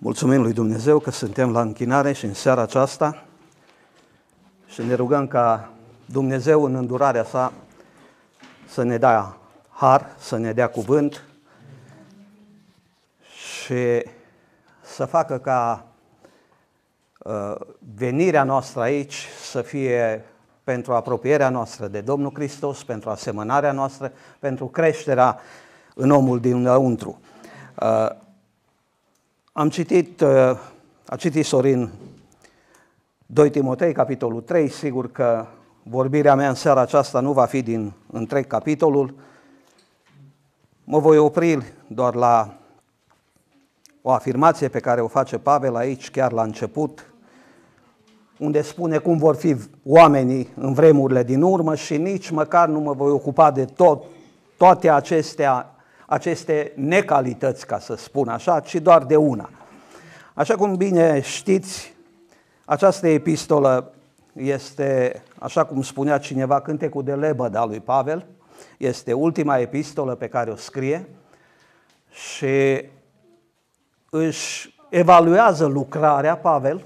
Mulțumim lui Dumnezeu că suntem la închinare și în seara aceasta și ne rugăm ca Dumnezeu în îndurarea sa să ne dea har, să ne dea cuvânt și să facă ca venirea noastră aici să fie pentru apropierea noastră de Domnul Hristos, pentru asemănarea noastră, pentru creșterea în omul dinăuntru. A citit Sorin 2 Timotei, capitolul 3, sigur că vorbirea mea în seara aceasta nu va fi din întreg capitolul. Mă voi opri doar la o afirmație pe care o face Pavel aici, chiar la început, unde spune cum vor fi oamenii în vremurile din urmă și nici măcar nu mă voi ocupa de toate aceste necalități, ca să spun așa, ci doar de una. Așa cum bine știți, această epistolă este, așa cum spunea cineva, cântecul de lebăd al lui Pavel, este ultima epistolă pe care o scrie și își evaluează lucrarea Pavel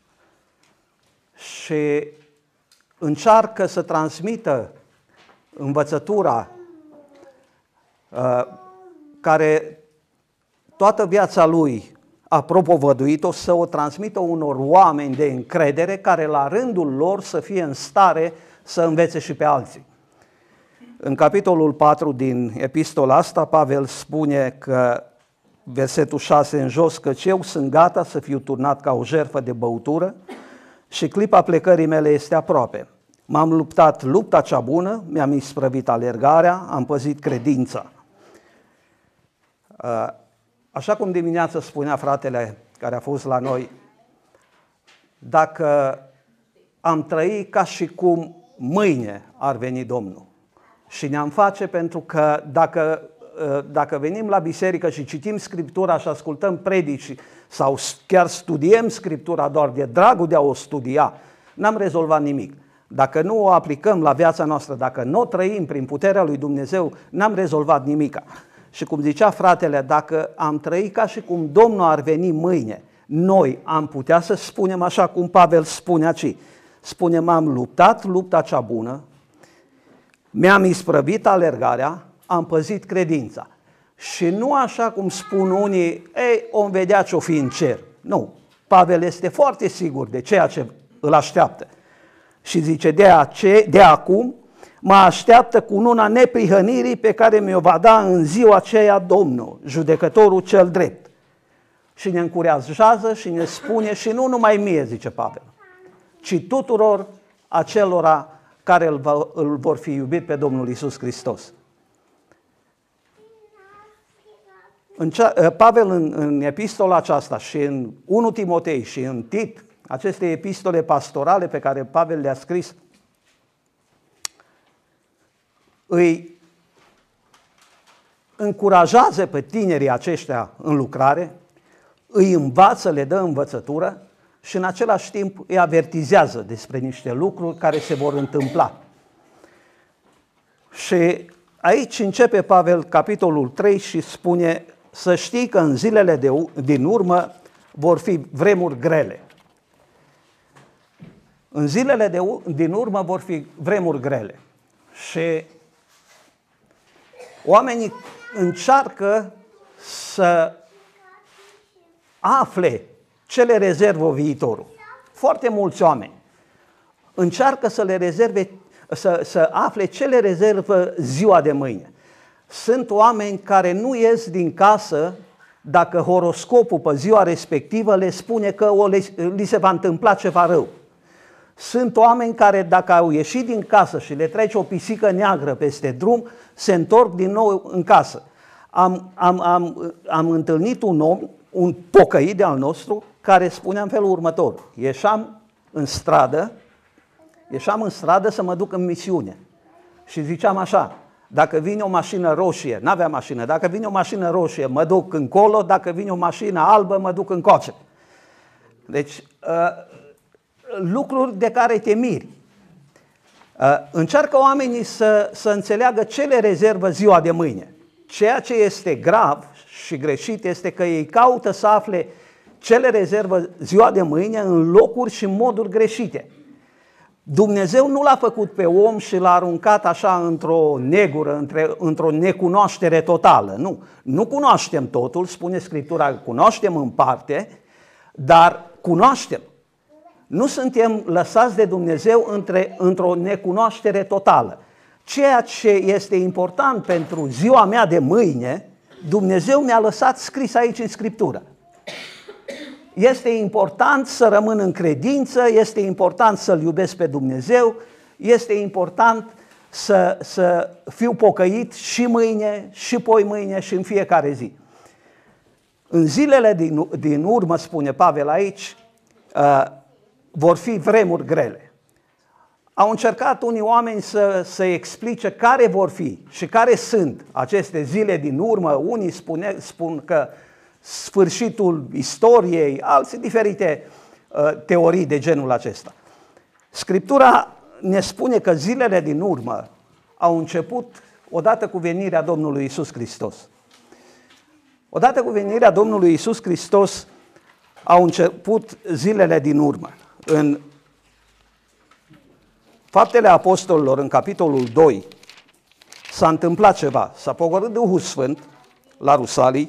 și încearcă să transmită învățătura care toată viața lui a propovăduit-o, să o transmită unor oameni de încredere care la rândul lor să fie în stare să învețe și pe alții. În capitolul 4 din epistola asta, Pavel spune că, versetul 6 în jos, că eu sunt gata să fiu turnat ca o jertfă de băutură și clipa plecării mele este aproape. M-am luptat lupta cea bună, mi-am isprăvit alergarea, am păzit credința. Așa cum dimineața spunea fratele care a fost la noi, dacă am trăi ca și cum mâine ar veni Domnul și ne-am face, pentru că dacă venim la biserică și citim Scriptura și ascultăm predici sau chiar studiem Scriptura doar de dragul de a o studia, n-am rezolvat nimic. Dacă nu o aplicăm la viața noastră, dacă nu o trăim prin puterea lui Dumnezeu, n-am rezolvat nimic. Și cum zicea fratele, dacă am trăit ca și cum Domnul ar veni mâine, noi am putea să spunem așa cum Pavel spune aici. Spune, m-am luptat lupta cea bună, mi-am isprăvit alergarea, am păzit credința. Și nu așa cum spun unii, om vedea ce-o fi în cer. Nu, Pavel este foarte sigur de ceea ce îl așteaptă. Și zice, de acum mă așteaptă cununa neprihănirii pe care mi-o va da în ziua aceea Domnul, judecătorul cel drept. Și ne încurajează și ne spune, și nu numai mie, zice Pavel, ci tuturor acelora care îl vor fi iubit pe Domnul Iisus Hristos. Pavel în epistola aceasta și în 1 Timotei și în Tit, aceste epistole pastorale pe care Pavel le-a scris, îi încurajează pe tinerii aceștia în lucrare, îi învață, le dă învățătură și în același timp îi avertizează despre niște lucruri care se vor întâmpla. Și aici începe Pavel capitolul 3 și spune, să știi că în zilele din urmă vor fi vremuri grele. În zilele din urmă vor fi vremuri grele. Și oamenii încearcă să afle ce le rezervă viitorul. Foarte mulți oameni încearcă să le rezerve, să afle ce le rezervă ziua de mâine. Sunt oameni care nu ies din casă dacă horoscopul pe ziua respectivă le spune că li se va întâmpla ceva rău. Sunt oameni care dacă au ieșit din casă și le trece o pisică neagră peste drum, se întorc din nou în casă. Am întâlnit un om, un pocăit de-al nostru, care spunea în felul următor. Ieșeam în stradă să mă duc în misiune. Și ziceam așa, dacă vine o mașină roșie, n-avea mașină, dacă vine o mașină roșie, mă duc încolo, dacă vine o mașină albă, mă duc încoace. Deci, lucruri de care te miri. Încearcă oamenii să înțeleagă ce le rezervă ziua de mâine. Ceea ce este grav și greșit este că ei caută să afle ce le rezervă ziua de mâine în locuri și moduri greșite. Dumnezeu nu l-a făcut pe om și l-a aruncat așa într-o negură, într-o necunoaștere totală. Nu cunoaștem totul, spune Scriptura, cunoaștem în parte, dar cunoaștem. Nu suntem lăsați de Dumnezeu într-o necunoaștere totală. Ceea ce este important pentru ziua mea de mâine, Dumnezeu mi-a lăsat scris aici în Scriptură. Este important să rămân în credință, este important să-L iubesc pe Dumnezeu, este important să fiu pocăit și mâine, și poimâine, și în fiecare zi. În zilele din urmă, spune Pavel aici, vor fi vremuri grele. Au încercat unii oameni să explice care vor fi și care sunt aceste zile din urmă. Unii spun că sfârșitul istoriei, alții diferite teorii de genul acesta. Scriptura ne spune că zilele din urmă au început odată cu venirea Domnului Iisus Hristos. Odată cu venirea Domnului Iisus Hristos au început zilele din urmă. În Faptele Apostolilor, în capitolul 2, s-a întâmplat ceva. S-a pogorât Duhul Sfânt la Rusalii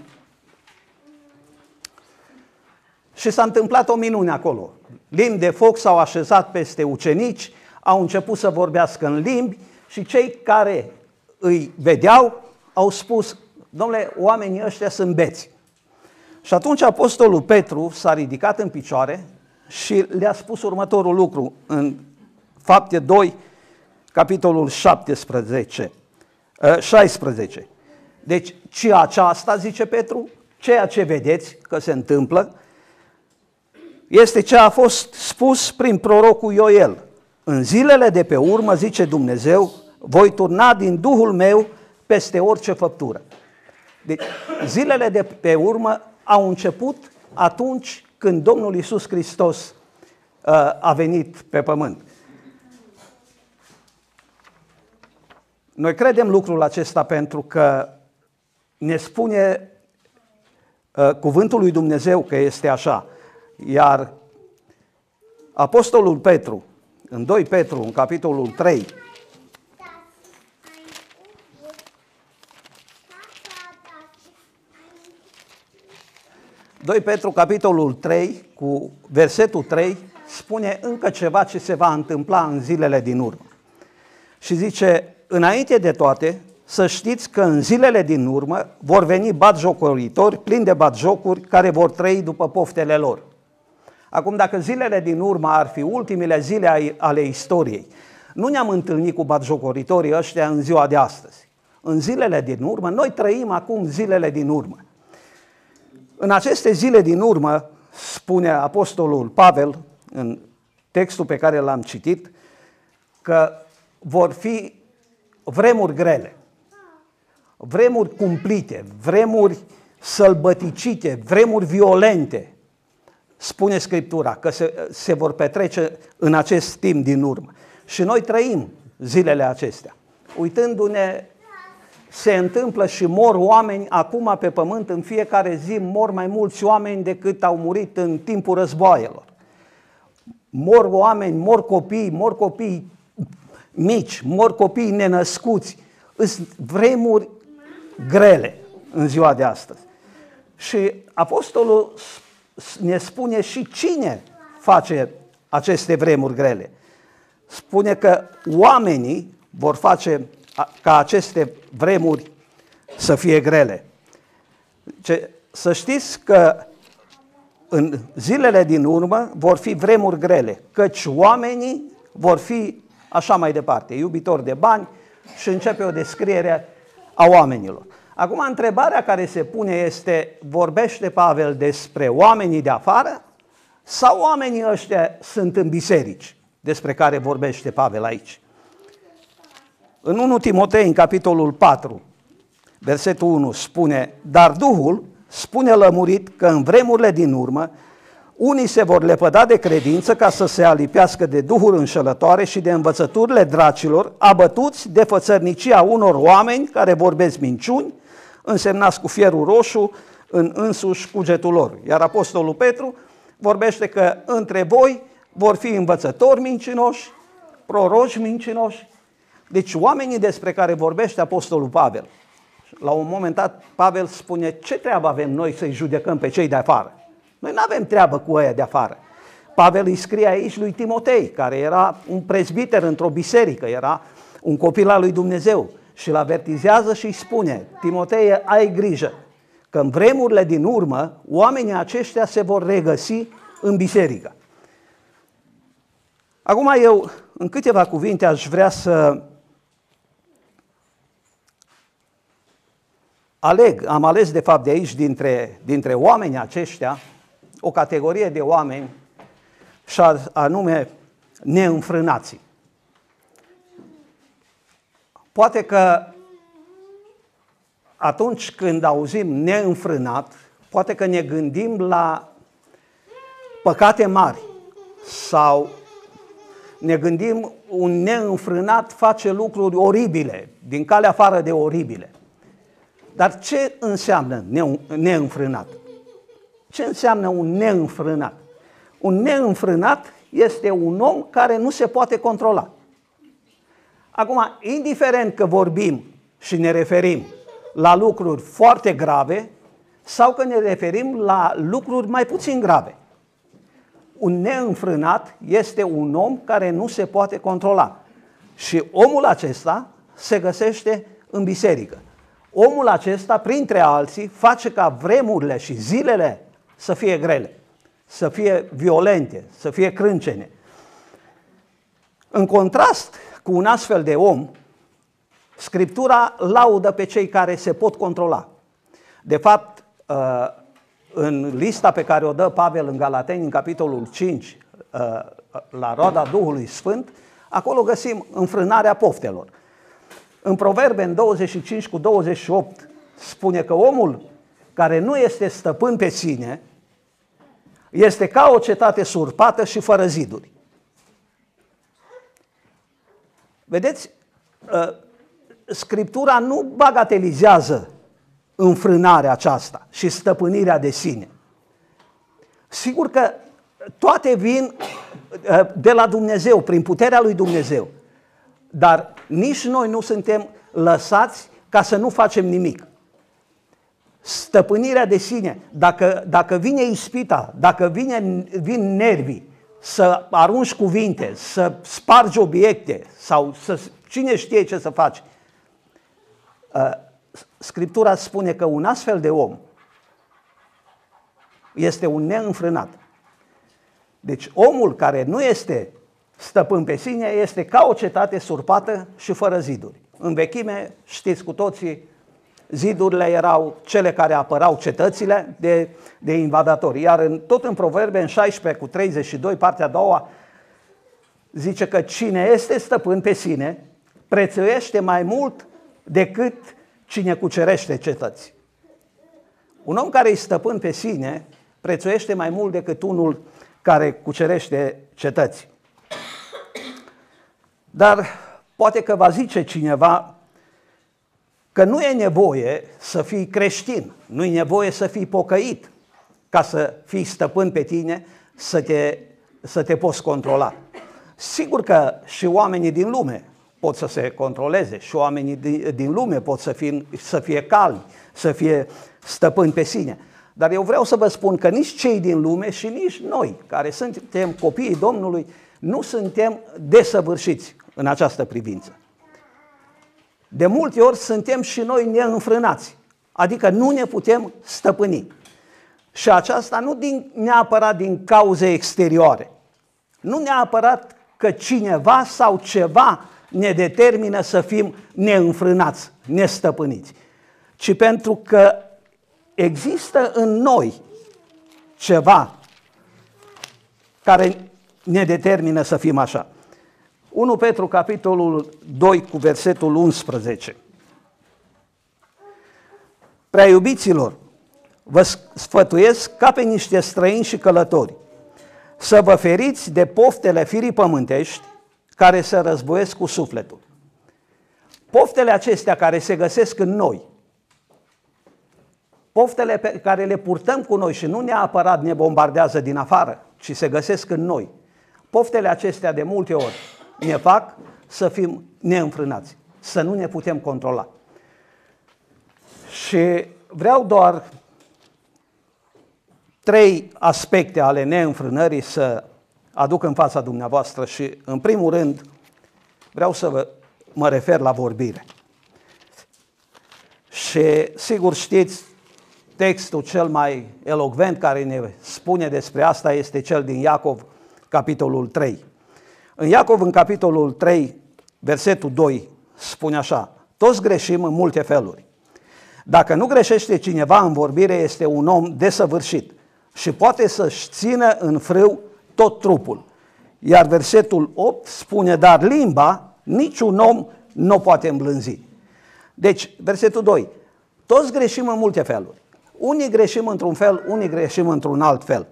și s-a întâmplat o minune acolo. Limbi de foc s-au așezat peste ucenici, au început să vorbească în limbi și cei care îi vedeau au spus: domnule, oamenii ăștia sunt beți. Și atunci apostolul Petru s-a ridicat în picioare și le-a spus următorul lucru în Fapte 2, capitolul 16. Deci, ceea aceasta, zice Petru, ceea ce vedeți că se întâmplă, este ce a fost spus prin prorocul Ioel. În zilele de pe urmă, zice Dumnezeu, voi turna din Duhul meu peste orice făptură. Deci, zilele de pe urmă au început atunci când Domnul Iisus Hristos a venit pe pământ. Noi credem lucrul acesta pentru că ne spune cuvântul lui Dumnezeu că este așa. Iar apostolul Petru, în 2 Petru, în capitolul 3, capitolul 3, cu versetul 3, spune încă ceva ce se va întâmpla în zilele din urmă. Și zice: înainte de toate, să știți că în zilele din urmă vor veni batjocoritori plini de batjocuri care vor trăi după poftele lor. Acum, dacă zilele din urmă ar fi ultimele zile ale istoriei, nu ne-am întâlnit cu batjocoritorii ăștia în ziua de astăzi. În zilele din urmă, noi trăim acum zilele din urmă. În aceste zile din urmă, spune apostolul Pavel în textul pe care l-am citit, că vor fi vremuri grele, vremuri cumplite, vremuri sălbăticite, vremuri violente. Spune Scriptura că se vor petrece în acest timp din urmă. Și noi trăim zilele acestea. Uitându-ne, se întâmplă și mor oameni acum pe pământ, în fiecare zi mor mai mulți oameni decât au murit în timpul războaielor. Mor oameni, mor copii mici, mor copii nenăscuți. Sunt vremuri grele în ziua de astăzi. Și apostolul ne spune și cine face aceste vremuri grele. Spune că oamenii vor face ca aceste vremuri să fie grele. Să știți că în zilele din urmă vor fi vremuri grele, căci oamenii vor fi așa mai departe, iubitori de bani, și începe o descriere a oamenilor. Acum, întrebarea care se pune este: vorbește Pavel despre oamenii de afară sau oamenii ăștia sunt în biserici despre care vorbește Pavel aici? În 1 Timotei, în capitolul 4, versetul 1, spune: dar Duhul spune lămurit că în vremurile din urmă unii se vor lepăda de credință ca să se alipească de duhuri înșelătoare și de învățăturile dracilor, abătuți de fățărnicia unor oameni care vorbesc minciuni, însemnați cu fierul roșu, în însuși cugetul lor. Iar Apostolul Petru vorbește că între voi vor fi învățători mincinoși, proroci mincinoși. Deci oamenii despre care vorbește Apostolul Pavel, la un moment dat Pavel spune: ce treabă avem noi să-i judecăm pe cei de afară? Noi nu avem treabă cu ăia de afară. Pavel îi scrie aici lui Timotei, care era un prezbiter într-o biserică, era un copil al lui Dumnezeu, și îl avertizează și îi spune: Timotei, ai grijă că în vremurile din urmă oamenii aceștia se vor regăsi în biserică. Acum eu, în câteva cuvinte, aș vrea să am ales de fapt de aici, dintre oamenii aceștia, o categorie de oameni, și anume neînfrânații. Poate că atunci când auzim neînfrânat, poate că ne gândim la păcate mari sau ne gândim un neînfrânat face lucruri oribile, din calea afară de oribile. Dar ce înseamnă neînfrânat? Ce înseamnă un neînfrânat? Un neînfrânat este un om care nu se poate controla. Acum, indiferent că vorbim și ne referim la lucruri foarte grave sau că ne referim la lucruri mai puțin grave, un neînfrânat este un om care nu se poate controla. Și omul acesta se găsește în biserică. Omul acesta, printre alții, face ca vremurile și zilele să fie grele, să fie violente, să fie crâncene. În contrast cu un astfel de om, Scriptura laudă pe cei care se pot controla. De fapt, în lista pe care o dă Pavel în Galateni, în capitolul 5, la roada Duhului Sfânt, acolo găsim înfrânarea poftelor. În Proverbe, în 25:28, spune că omul care nu este stăpân pe sine este ca o cetate surpată și fără ziduri. Vedeți, Scriptura nu bagatelizează înfrânarea aceasta și stăpânirea de sine. Sigur că toate vin de la Dumnezeu, prin puterea lui Dumnezeu, dar nici noi nu suntem lăsați ca să nu facem nimic. Stăpânirea de sine, dacă vine ispita, dacă vin nervii, să arunci cuvinte, să spargi obiecte sau cine știe ce să faci, Scriptura spune că un astfel de om este un neînfrânat. Deci omul care nu este stăpân pe sine este ca o cetate surpată și fără ziduri. În vechime, știți cu toții, zidurile erau cele care apărau cetățile de invadatori. Iar tot în Proverbe, în 16:32, partea a doua, zice că cine este stăpân pe sine prețuiește mai mult decât cine cucerește cetăți. Un om care e stăpân pe sine prețuiește mai mult decât unul care cucerește cetăți. Dar poate că va zice cineva că nu e nevoie să fii creștin, nu e nevoie să fii pocăit ca să fii stăpân pe tine, să te poți controla. Sigur că și oamenii din lume pot să se controleze și oamenii din lume pot să fie calmi, să fie stăpâni pe sine. Dar eu vreau să vă spun că nici cei din lume și nici noi, care suntem copiii Domnului, nu suntem desăvârșiți în această privință. De multe ori suntem și noi neînfrânați, adică nu ne putem stăpâni. Și aceasta nu neapărat din cauze exterioare, nu neapărat că cineva sau ceva ne determină să fim neînfrânați, nestăpâniți, ci pentru că există în noi ceva care ne determină să fim așa. 1 Petru, capitolul 2, cu versetul 11. Prea iubiților, vă sfătuiesc ca pe niște străini și călători să vă feriți de poftele firii pământești care se războiesc cu sufletul. Poftele acestea care se găsesc în noi Poftele pe care le purtăm cu noi și nu neapărat ne bombardează din afară, ci se găsesc în noi. Poftele acestea de multe ori ne fac să fim neînfrânați, să nu ne putem controla. Și vreau doar 3 aspecte ale neînfrânării să aduc în fața dumneavoastră și, în primul rând, vreau să mă refer la vorbire. Și, sigur știți, textul cel mai elocvent care ne spune despre asta este cel din Iacov, capitolul 3. În Iacov, în capitolul 3, versetul 2, spune așa: toți greșim în multe feluri. Dacă nu greșește cineva în vorbire, este un om desăvârșit și poate să-și țină în frâu tot trupul. Iar versetul 8 spune: dar limba niciun om nu poate îmblânzi. Deci, versetul 2, toți greșim în multe feluri. Unii greșim într-un fel, unii greșim într-un alt fel.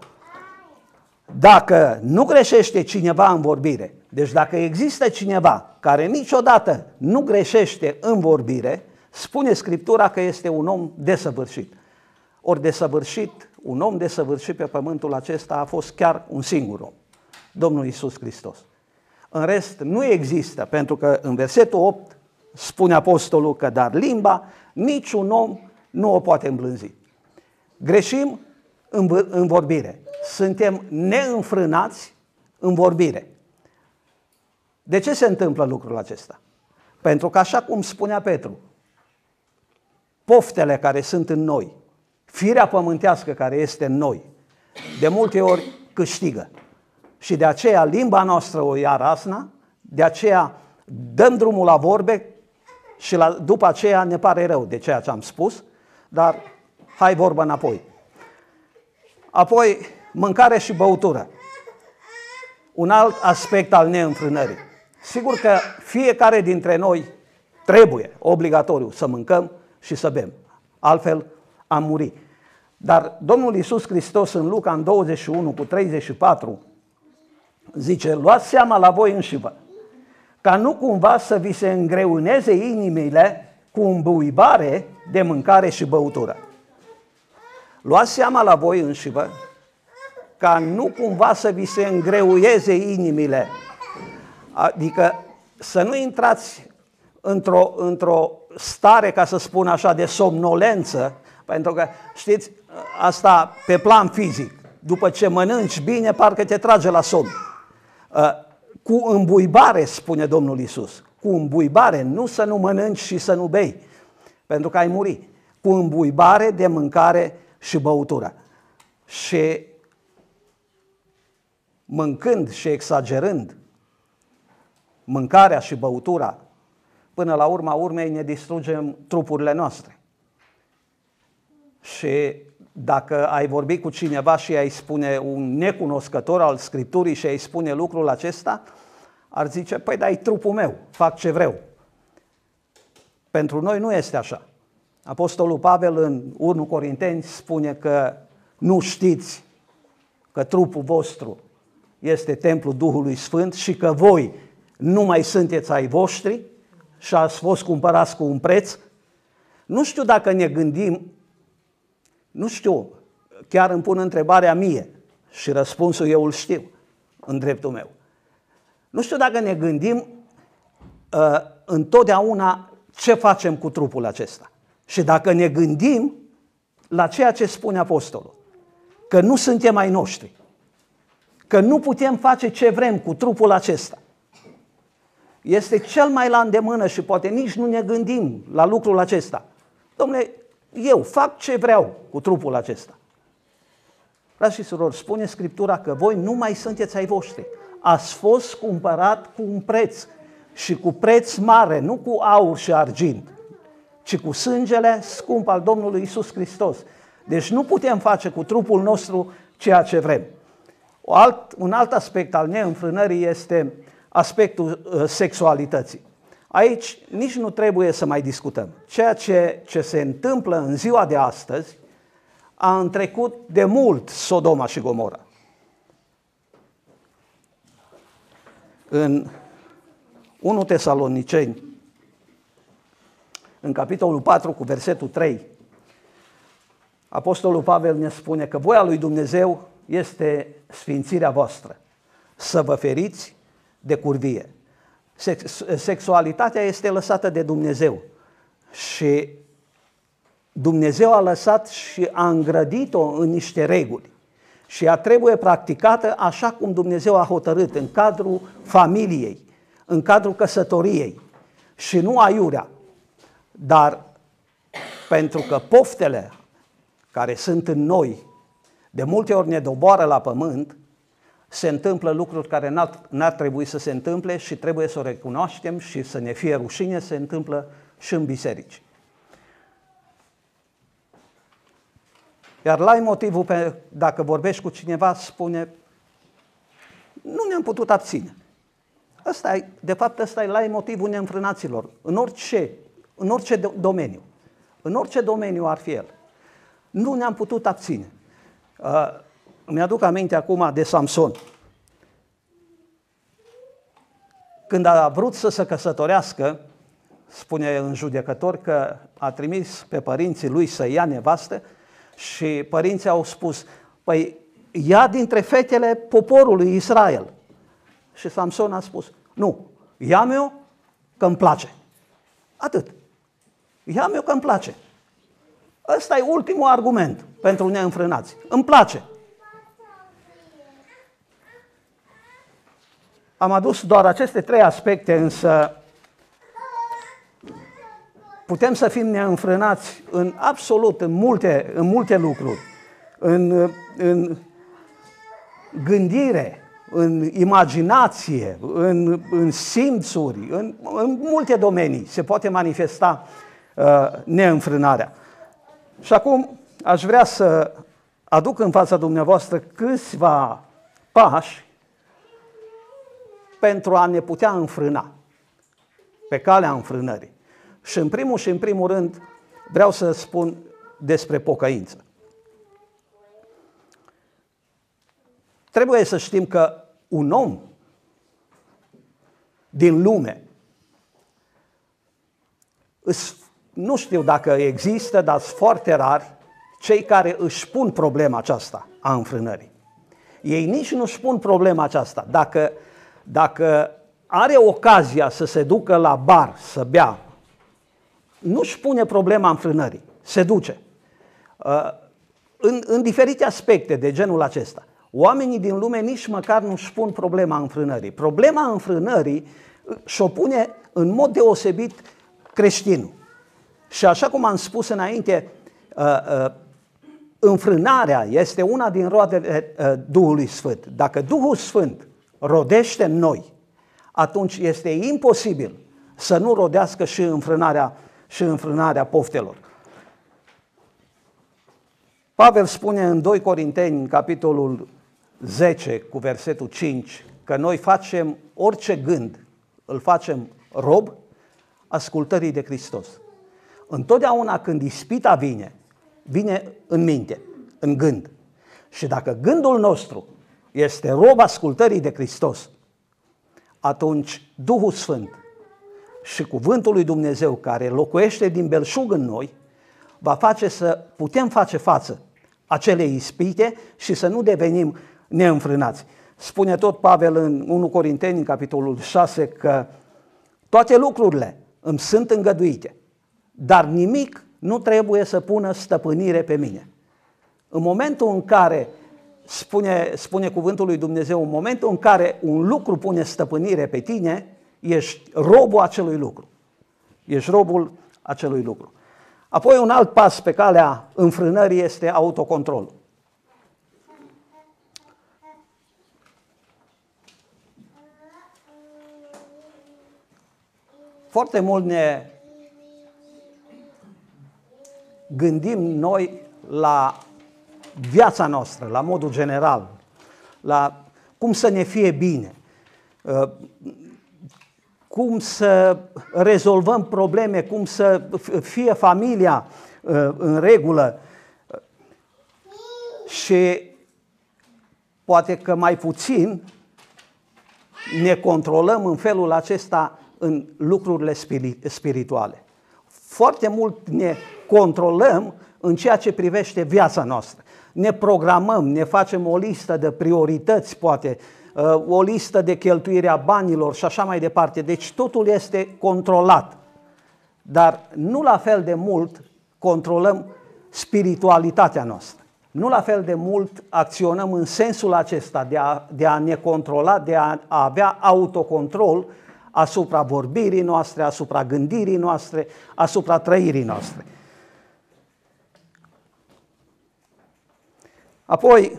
Dacă nu greșește cineva în vorbire, deci dacă există cineva care niciodată nu greșește în vorbire, spune Scriptura că este un om desăvârșit. Ori desăvârșit, un om desăvârșit pe pământul acesta a fost chiar un singur om, Domnul Iisus Hristos. În rest nu există, pentru că în versetul 8 spune apostolul că dar limba niciun om nu o poate îmblânzi. Greșim în vorbire, suntem neînfrânați în vorbire. De ce se întâmplă lucrul acesta? Pentru că, așa cum spunea Petru, poftele care sunt în noi, firea pământească care este în noi, de multe ori câștigă. Și de aceea limba noastră o ia razna, de aceea dăm drumul la vorbe și după aceea ne pare rău de ceea ce am spus, dar hai vorba înapoi. Apoi, mâncare și băutură. Un alt aspect al neînfrânării. Sigur că fiecare dintre noi trebuie, obligatoriu, să mâncăm și să bem. Altfel am murit. Dar Domnul Iisus Hristos în Luca, în 21:34, zice: luați seama la voi înșivă, ca nu cumva să vi se îngreuneze inimile cu îmbuibare de mâncare și băutură. Luați seama la voi înșivă, ca nu cumva să vi se îngreuieze inimile. Adică să nu intrați într-o stare, ca să spun așa, de somnolență, pentru că, știți, asta pe plan fizic, după ce mănânci bine, parcă te trage la somn. Cu îmbuibare, spune Domnul Iisus, cu îmbuibare, nu să nu mănânci și să nu bei, pentru că ai murit. Cu îmbuibare de mâncare și băutură. Și mâncând și exagerând mâncarea și băutura, până la urma urmei ne distrugem trupurile noastre. Și dacă ai vorbi cu cineva și ai spune, un necunoscător al Scripturii, și ai spune lucrul acesta, ar zice: păi da, e trupul meu, fac ce vreau. Pentru noi nu este așa. Apostolul Pavel în 1 Corinteni spune că nu știți că trupul vostru este templul Duhului Sfânt și că voi nu mai sunteți ai voștri și ați fost cumpărați cu un preț. Nu știu dacă ne gândim, nu știu, chiar îmi pun întrebarea mie și răspunsul eu îl știu în dreptul meu. Nu știu dacă ne gândim întotdeauna ce facem cu trupul acesta. Și dacă ne gândim la ceea ce spune apostolul, că nu suntem ai noștri, că nu putem face ce vrem cu trupul acesta, este cel mai la îndemână și poate nici nu ne gândim la lucrul acesta. Dom'le, eu fac ce vreau cu trupul acesta. Frați și surori, spune Scriptura că voi nu mai sunteți ai voștri. Ați fost cumpărat cu un preț și cu preț mare, nu cu aur și argint, ci cu sângele scump al Domnului Iisus Hristos. Deci nu putem face cu trupul nostru ceea ce vrem. Un alt aspect al neînfrânării este aspectul sexualității. Aici nici nu trebuie să mai discutăm. Ceea ce se întâmplă în ziua de astăzi a întrecut de mult Sodoma și Gomora. În 1 Tesaloniceni, în capitolul 4 cu versetul 3, Apostolul Pavel ne spune că voia lui Dumnezeu este sfințirea voastră, să vă feriți de curvie. Sexualitatea este lăsată de Dumnezeu și Dumnezeu a lăsat și a îngrădit-o în niște reguli și ea trebuie practicată așa cum Dumnezeu a hotărât, în cadrul familiei, în cadrul căsătoriei și nu aiurea. Dar pentru că poftele care sunt în noi de multe ori ne doboară la pământ, se întâmplă lucruri care n-ar trebui să se întâmple și trebuie să o recunoaștem și să ne fie rușine, se întâmplă și în biserici. Iar laimotivul, dacă vorbești cu cineva, spune, nu ne-am putut abține. De fapt, ăsta e laimotivul neînfrânaților, în orice domeniu. În orice domeniu ar fi el. Nu ne-am putut abține. Mi-aduc aminte acum de Samson. Când a vrut să se căsătorească, spune în Judecători că a trimis pe părinții lui să ia nevastă și părinții au spus, păi ia dintre fetele poporului Israel. Și Samson a spus, nu, ia-mi-o că îmi place. Atât. Ia-mi-o că îmi place. Ăsta e ultimul argument pentru neînfrânați. Îmi place. Am adus doar aceste 3 aspecte, însă putem să fim neînfrânați în absolut, în multe lucruri. În gândire, în imaginație, în simțuri, în multe domenii se poate manifesta neînfrânarea. Și acum aș vrea să aduc în fața dumneavoastră câțiva pași pentru a ne putea înfrâna pe calea înfrânării. Și în primul rând vreau să spun despre pocăință. Trebuie să știm că un om din lume, nu știu dacă există, dar sunt foarte rari cei care își pun problema aceasta a înfrânării. Ei nici nu își pun problema aceasta. Dacă are ocazia să se ducă la bar să bea, nu își pune problema înfrânării, se duce. În diferite aspecte de genul acesta. Oamenii din lume nici măcar nu își pun problema înfrânării. Problema înfrânării și-o pune în mod deosebit creștinul. Și așa cum am spus înainte, înfrânarea este una din roadele Duhului Sfânt. Dacă Duhul Sfânt rodește în noi, atunci este imposibil să nu rodească și înfrânarea poftelor. Pavel spune în 2 Corinteni, în capitolul 10, cu versetul 5, că noi facem orice gând, îl facem rob ascultării de Hristos. Întotdeauna când ispita vine în minte, în gând. Și dacă gândul nostru este rob ascultării de Hristos, atunci Duhul Sfânt și Cuvântul lui Dumnezeu, care locuiește din belșug în noi, va face să putem face față acelei ispite și să nu devenim neînfrânați. Spune tot Pavel în 1 Corinteni, în capitolul 6, că toate lucrurile îmi sunt îngăduite, dar nimic nu trebuie să pună stăpânire pe mine. În momentul în care, spune Cuvântul lui Dumnezeu, în momentul în care un lucru pune stăpânire pe tine, ești robul acelui lucru. Ești robul acelui lucru. Apoi un alt pas pe calea înfrânării este autocontrolul. Foarte mult ne gândim noi la viața noastră, la modul general, la cum să ne fie bine, cum să rezolvăm probleme, cum să fie familia în regulă. Și poate că mai puțin ne controlăm în felul acesta în lucrurile spirituale. Foarte mult ne controlăm în ceea ce privește viața noastră. Ne programăm, ne facem o listă de priorități, poate, o listă de cheltuire a banilor și așa mai departe. Deci totul este controlat. Dar nu la fel de mult controlăm spiritualitatea noastră. Nu la fel de mult acționăm în sensul acesta de a ne controla, de a avea autocontrol asupra vorbirii noastre, asupra gândirii noastre, asupra trăirii noastre. Apoi,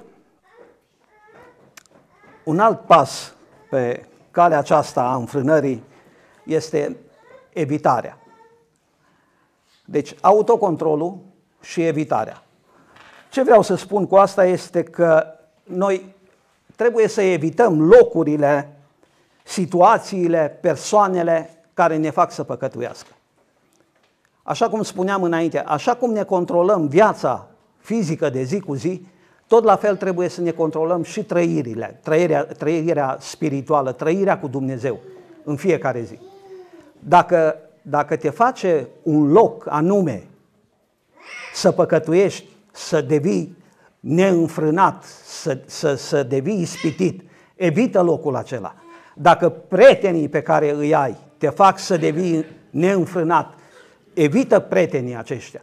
un alt pas pe calea aceasta a înfrânării este evitarea. Deci, autocontrolul și evitarea. Ce vreau să spun cu asta este că noi trebuie să evităm locurile, situațiile, persoanele care ne fac să păcătuiască. Așa cum spuneam înainte, așa cum ne controlăm viața fizică de zi cu zi, tot la fel trebuie să ne controlăm și trăirea spirituală, trăirea cu Dumnezeu în fiecare zi. Dacă te face un loc anume să păcătuiești, să devii neînfrânat, să devii ispitit, evită locul acela. Dacă prietenii pe care îi ai te fac să devii neînfrânat, evită prietenii aceștia.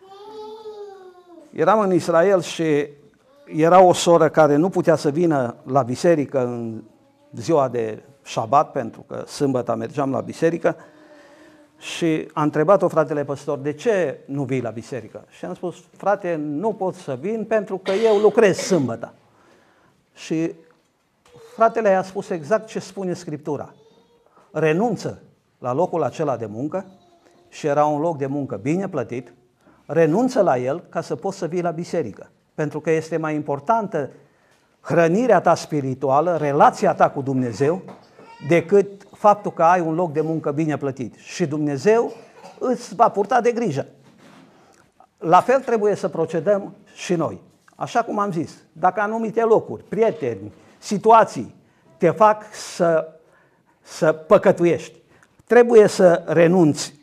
Eram în Israel și era o soră care nu putea să vină la biserică în ziua de șabat, pentru că sâmbătă mergeam la biserică, și a întrebat-o fratele păstor, de ce nu vii la biserică? Și am spus, frate, nu pot să vin pentru că eu lucrez sâmbătă. Și fratele i-a spus exact ce spune Scriptura. Renunță la locul acela de muncă, și era un loc de muncă bine plătit, renunță la el ca să poți să vii la biserică. Pentru că este mai importantă hrănirea ta spirituală, relația ta cu Dumnezeu, decât faptul că ai un loc de muncă bine plătit. Și Dumnezeu îți va purta de grijă. La fel trebuie să procedăm și noi. Așa cum am zis, dacă anumite locuri, prieteni, situații te fac să păcătuiești, trebuie să renunți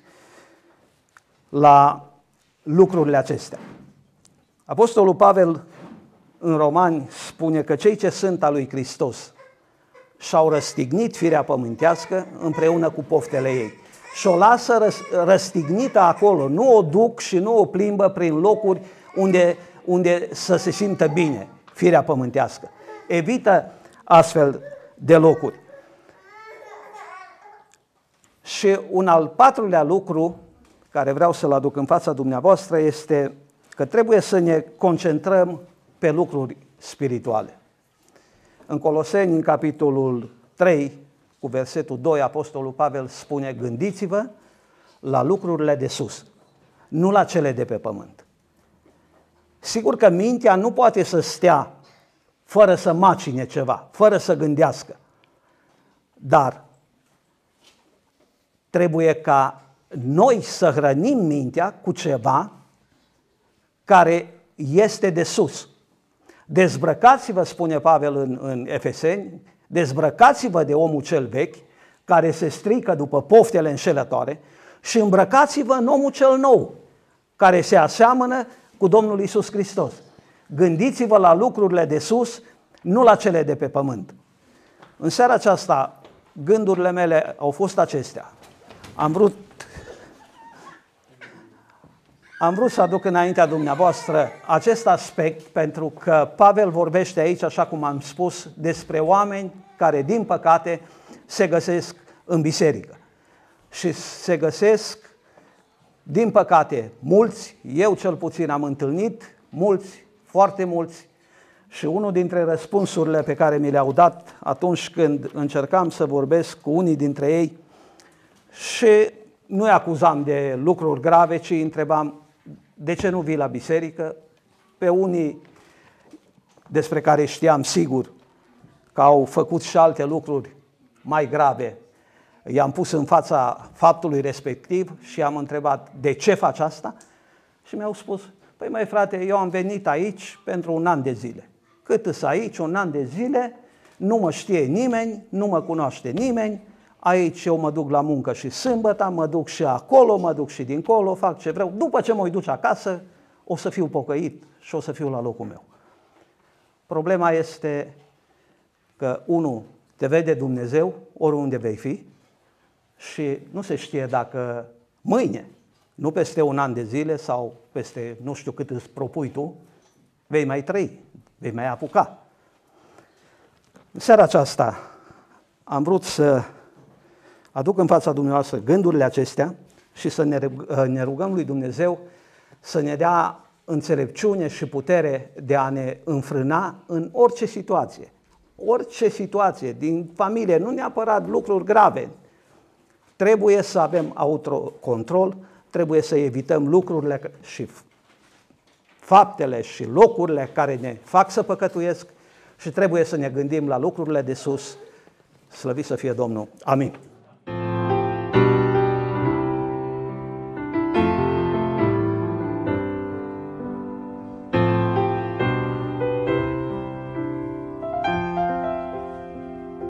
la lucrurile acestea. Apostolul Pavel în Romani spune că cei ce sunt al lui Hristos și-au răstignit firea pământească împreună cu poftele ei. Și o lasă răstignită acolo, nu o duc și nu o plimbă prin locuri unde să se simtă bine firea pământească. Evită astfel de locuri. Și un al patrulea lucru care vreau să-l aduc în fața dumneavoastră este că trebuie să ne concentrăm pe lucruri spirituale. În Coloseni, în capitolul 3, cu versetul 2, Apostolul Pavel spune, gândiți-vă la lucrurile de sus, nu la cele de pe pământ. Sigur că mintea nu poate să stea fără să macine ceva, fără să gândească, dar trebuie ca noi să hrănim mintea cu ceva care este de sus. Dezbrăcați-vă, spune Pavel în Efeseni, dezbrăcați-vă de omul cel vechi, care se strică după poftele înșelătoare, și îmbrăcați-vă în omul cel nou, care se aseamănă cu Domnul Iisus Hristos. Gândiți-vă la lucrurile de sus, nu la cele de pe pământ. În seara aceasta, gândurile mele au fost acestea. Am vrut să aduc înaintea dumneavoastră acest aspect, pentru că Pavel vorbește aici, așa cum am spus, despre oameni care, din păcate, se găsesc în biserică. Și se găsesc, din păcate, mulți, eu cel puțin am întâlnit, mulți, foarte mulți, și unul dintre răspunsurile pe care mi le-au dat atunci când încercam să vorbesc cu unii dintre ei, și nu-i acuzam de lucruri grave, ci îi întrebam, de ce nu vii la biserică? Pe unii despre care știam sigur că au făcut și alte lucruri mai grave, i-am pus în fața faptului respectiv și i-am întrebat, de ce faci asta? Și mi-au spus, păi măi frate, eu am venit aici pentru 1 an de zile. Cât îs aici, 1 an de zile, nu mă știe nimeni, nu mă cunoaște nimeni, aici eu mă duc la muncă și sâmbătă, mă duc și acolo, mă duc și dincolo, fac ce vreau. După ce mă duc acasă, o să fiu pocăit și o să fiu la locul meu. Problema este că, unul, te vede Dumnezeu oriunde vei fi și nu se știe dacă mâine, nu peste un an de zile sau peste nu știu cât îți propui tu, vei mai trăi, vei mai apuca. În seara aceasta am vrut să aduc în fața dumneavoastră gândurile acestea și să ne rugăm lui Dumnezeu să ne dea înțelepciune și putere de a ne înfrâna în orice situație. Orice situație din familie, nu neapărat lucruri grave. Trebuie să avem autocontrol, trebuie să evităm lucrurile și faptele și locurile care ne fac să păcătuiesc și trebuie să ne gândim la lucrurile de sus. Slăvit să fie Domnul. Amin.